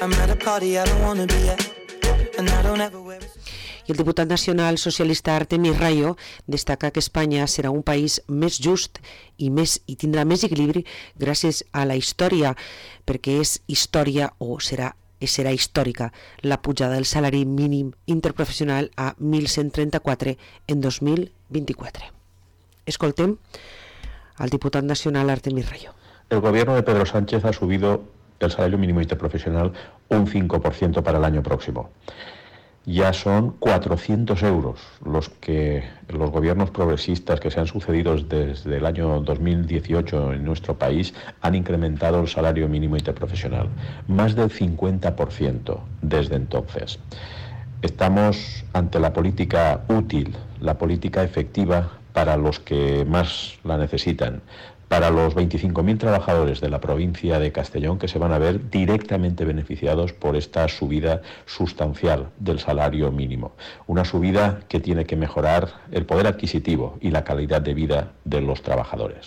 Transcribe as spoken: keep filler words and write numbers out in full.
I el diputat nacional socialista Artemis Rayo destaca que Espanya serà un país més just i, més, i tindrà més equilibri gràcies a la història, perquè és història o serà serà històrica la pujada del salari mínim interprofessional a mil cent trenta-quatre en dos mil vint-i-quatre. Escoltem al diputat nacional Artemis Rayo. El gobierno de Pedro Sánchez ha subido el salario mínimo interprofesional un cinco por ciento para el año próximo. Ya son cuatrocientos euros los que los gobiernos progresistas que se han sucedido desde el año dos mil dieciocho en nuestro país han incrementado el salario mínimo interprofesional, más del cincuenta por ciento desde entonces. Estamos ante la política útil, la política efectiva para los que más la necesitan, para los veinticinco mil trabajadores de la provincia de Castellón que se van a ver directamente beneficiados por esta subida sustancial del salario mínimo. Una subida que tiene que mejorar el poder adquisitivo y la calidad de vida de los trabajadores.